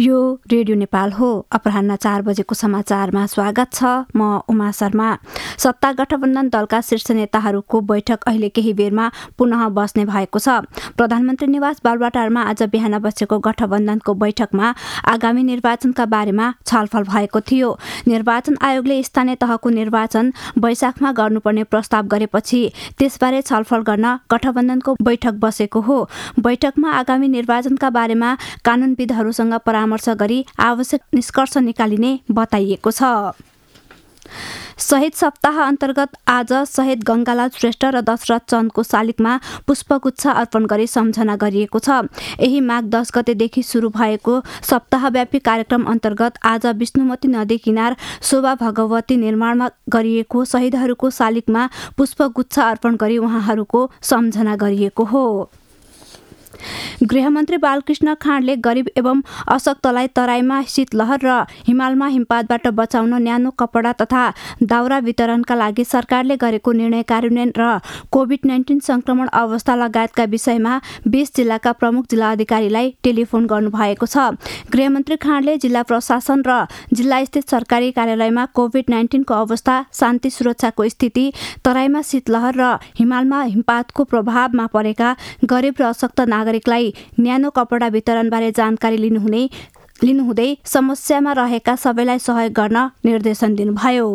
यो रेडियो नेपाल हो। अपराह्न 4 बजेको समाचारमा स्वागत छ। म उमा शर्मा। सत्ता गठबन्धन दलका शीर्ष नेताहरूको बैठक अहिले केही बेरमा पुनः बस्ने भएको छ। प्रधानमन्त्री निवास बालुवाटारमा आज बिहान बसेको गठबन्धनको बैठकमा आगामी निर्वाचनका बारेमा छलफल भएको थियो। निर्वाचन आयोगले स्थानीय तहको निर्वाचन वैशाखमा गर्नुपर्ने प्रस्ताव गरेपछि त्यसबारे छलफल गर्न गठबन्धनको बैठक बसेको हो। बैठकमा आगामी निर्वाचनका बारेमा कानूनविदहरूसँग परामर्श गरी आवश्यक निष्कर्ष निकालिने बताइएको छ। शहीद सप्ताह अन्तर्गत आज शहीद गंगालाल श्रेष्ठ र दशरथ चन्दको शालिगमा पुष्पगुच्छ अर्पण गरी सम्झना गरिएको छ। यही माघ 10 गतेदेखि सुरु भएको सप्ताहव्यापी कार्यक्रम अन्तर्गत आज विष्णुमती नदी किनार शोभा भगवती निर्माणमा गरिएको शहीदहरूको शालिगमा पुष्पगुच्छ अर्पण गरी उहाँहरूको सम्झना गरिएको हो। गृहमन्त्री बालकृष्ण खाँडले गरिब एवं अशक्तलाई तराईमा शीतलहर र हिमालमा हिमपातबाट बचाउन न्यानो कपडा तथा दाउरा वितरणका लागि सरकारले गरेको निर्णय कार्यान्वयन र कोभिड-19 संक्रमण अवस्था लगायतका विषयमा 20 जिल्लाका प्रमुख जिल्ला अधिकारीलाई टेलिफोन गर्नुभएको छ। गृहमन्त्री खाँडले जिल्ला प्रशासन र जिल्लास्थित सरकारी कार्यालयमा कोभिड-19 को अवस्था, शान्ति सुरक्षाको स्थिति, तराईमा शीतलहर र हिमालमा हिमपातको प्रभावमा परेका गरिब र अशक्त नागरिकलाई न्यानो कपडा वितरणबारे जानकारी लिनुहुँदै समस्यामा रहेका सबैलाई सहयोग गर्न निर्देशन दिनुभयो।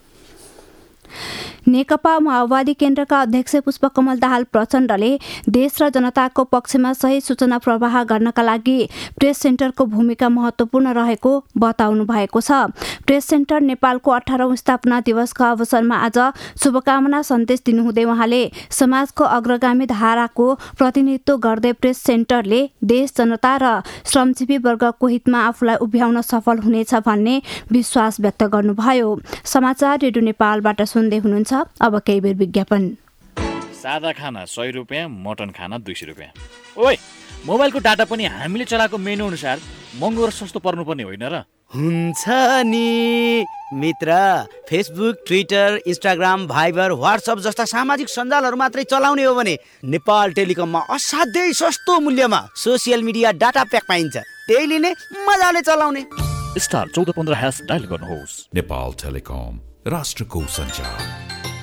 नेकपा माओवादी केन्द्रका अध्यक्ष पुष्पकमल दाहाल प्रचण्डले देश र जनताको पक्षमा सही सूचना प्रवाह गर्नका लागि प्रेस सेन्टरको भूमिका महत्त्वपूर्ण रहेको बताउनु भएको छ। प्रेस सेन्टर नेपालको 18औं स्थापना दिवसका अवसरमा आज शुभकामना सन्देश दिनुहुँदै उहाँले समाजको अग्रगामी धाराको प्रतिनिधित्व गर्दै प्रेस सेन्टरले देश, जनता र श्रमजीवी वर्गको हितमा आफूलाई उभ्याउन सफल हुनेछ भन्ने विश्वास व्यक्त गर्नुभयो। समाचार रेडियो नेपालबाट सुन्दै हुनुहुन्छ। अब केही बेर विज्ञापन। सादा खाना 100 रुपियाँ, मटन खाना 200 रुपियाँ। ओइ, मोबाइलको डाटा पनि हामीले चलाएको मेनु अनुसार महँगो र सस्तो पर्नुपर्ने होइन र? हुन्छ नि मित्र। Facebook, Twitter, Instagram, Viber, WhatsApp जस्ता सामाजिक सञ्जालहरू मात्रै चलाउने हो भने नेपाल टेलिकममा असाध्यै सस्तो मूल्यमा सोसियल मिडिया डाटा प्याक पाइन्छ। त्यही लिने, मजाले चलाउने। स्टार 1415# डायल गर्नुहोस्। नेपाल टेलिकम, राष्ट्रको सञ्चार।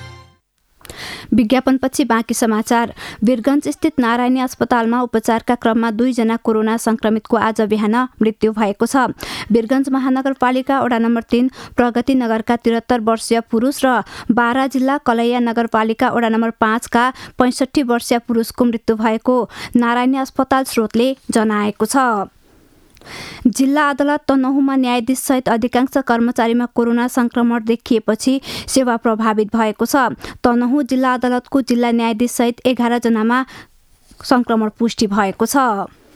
विज्ञापनपछि बाँकी समाचार। वीरगञ्ज स्थित नारायणी अस्पतालमा उपचारका क्रममा 2 जना कोरोना संक्रमितको आज बिहान मृत्यु भएको छ। वीरगञ्ज महानगरपालिका वडा नम्बर 3 प्रगति नगरका 73 वर्षीय पुरुष र बारा जिल्ला कलैया नगरपालिका वडा नम्बर 5 का 65 वर्षीय पुरुषको मृत्यु भएको नारायणी अस्पताल स्रोतले जनाएको छ। जिल्ला अदालत तनहुँमा न्यायाधीश सहित अधिकांश कर्मचारीमा कोरोना संक्रमण देखिएपछि सेवा प्रभावित भएको छ। तनहुँ जिल्ला अदालतको जिल्ला न्यायाधीश सहित 11 जनामा संक्रमण पुष्टि भएको छ।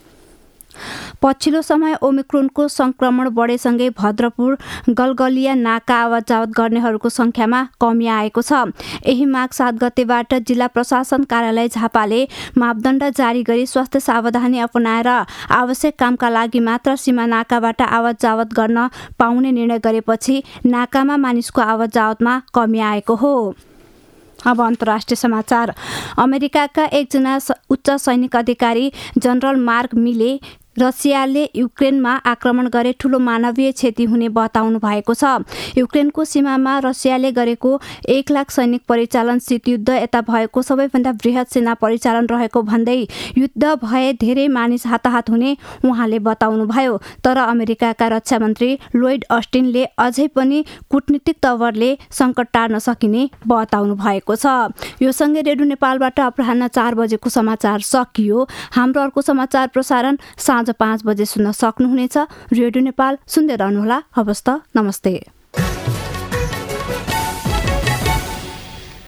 पछिल्लो समय ओमिक्रोनको संक्रमण बढेसँगै भद्रपुर गलगलिया नाका आवत जावत गर्नेहरूको संख्यामा कमी आएको छ। यही माघ 7 गतेबाट जिल्ला प्रशासन कार्यालय झापाले मापदण्ड जारी गरी स्वास्थ्य सावधानी अपनाएर आवश्यक कामका लागि मात्र सीमा नाकाबाट आवत जावत गर्न पाउने निर्णय गरेपछि नाकामा मानिसको आवत जावतमा कमी आएको हो। अब अन्तर्राष्ट्रिय समाचार। अमेरिकाका एकजना उच्च सैनिक अधिकारी जनरल मार्क मिले रसियाले युक्रेनमा आक्रमण गरे ठूलो मानवीय क्षति हुने बताउनु भएको छ। युक्रेनको सीमामा रसियाले गरेको 1 लाख सैनिक परिचालन शीतयुद्ध यता भएको सबैभन्दा बृहत सेना परिचालन रहेको भन्दै युद्ध भए धेरै मानिस हाताहात हुने उहाँले बताउनुभयो। तर अमेरिकाका रक्षा मन्त्री लोइड अस्टिनले अझै पनि कूटनीतिक तवरले सङ्कट टार्न सकिने बताउनु भएको छ। यो सँगै रेडियो नेपालबाट अपराह्न 4 बजेको समाचार सकियो। हाम्रो अर्को समाचार प्रसारण साँझ 5 बजे सुन्न सक्नुहुनेछ। रेडियो नेपाल सुन्दै रहनुहोला। हवस् त, नमस्ते।